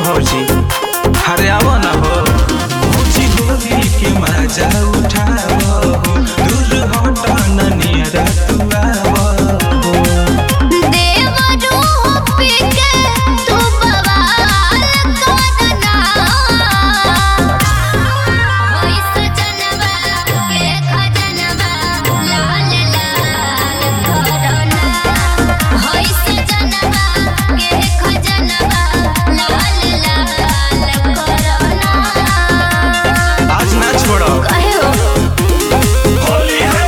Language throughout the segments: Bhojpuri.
भौजी हरे आवो ना हो भौजी होली के मजा उठावो हो दूर हटा ना नियरा तू आवो हो देवरू पी के तू बवाल करना होई सजनवा के खजनवा लाल लाल करना होई सजनवा के खजनवा लाल लाल करना आज ना छोड़ो कहे हो होली है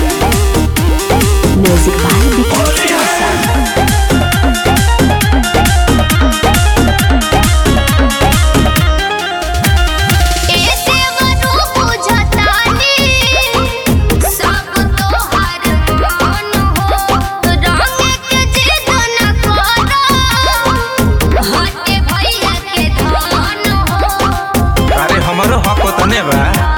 म्यूजिक बाय विकास अरे हमरो हक तने बा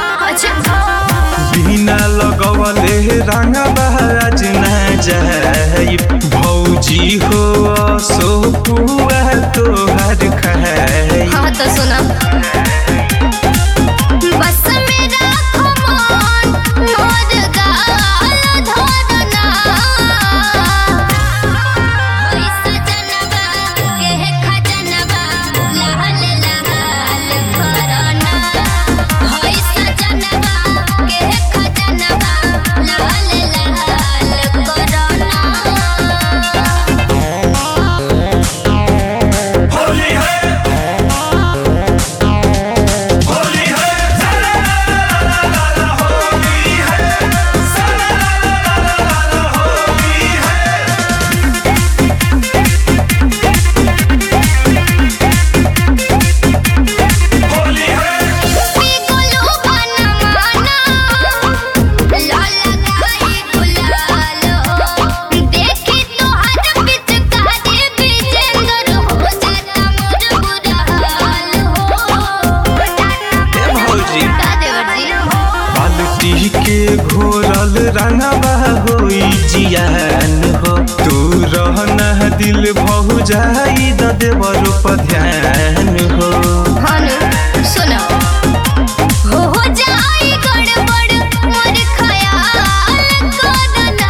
बिना लगवले रंगवा आज ना जाई भौजी हो सो पुआ तोहर खाई हाँ तो सुना बस मेरा खमान मोर गाल धरना होई सजनवा के खजनवा लाल लाल करना होई सजनवा के खजनवा लाल लाल करना होली है होली है होली पिगलो बनमाना लाल गाई गुलाल हो देखी तोहर पिचकारी बिजेंदर हो जाता मोर बुरा हाल हो भौजी का देवर जी बाल्टी के घोरल रंगवा होई जियान हो तू रहना दिल भौ जाई द देवर पर ध्यान हो हनु सुनो हो जाई गड़बड़ मोर ख्याल करना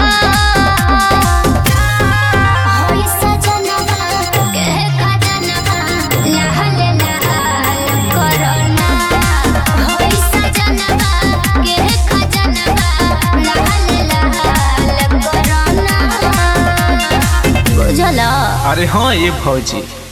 होई सजनवा के खजनवा लाल लाल करना होई सजनवा के खजनवा लाल लाल करना बुझला अरे हाँ ये भौजी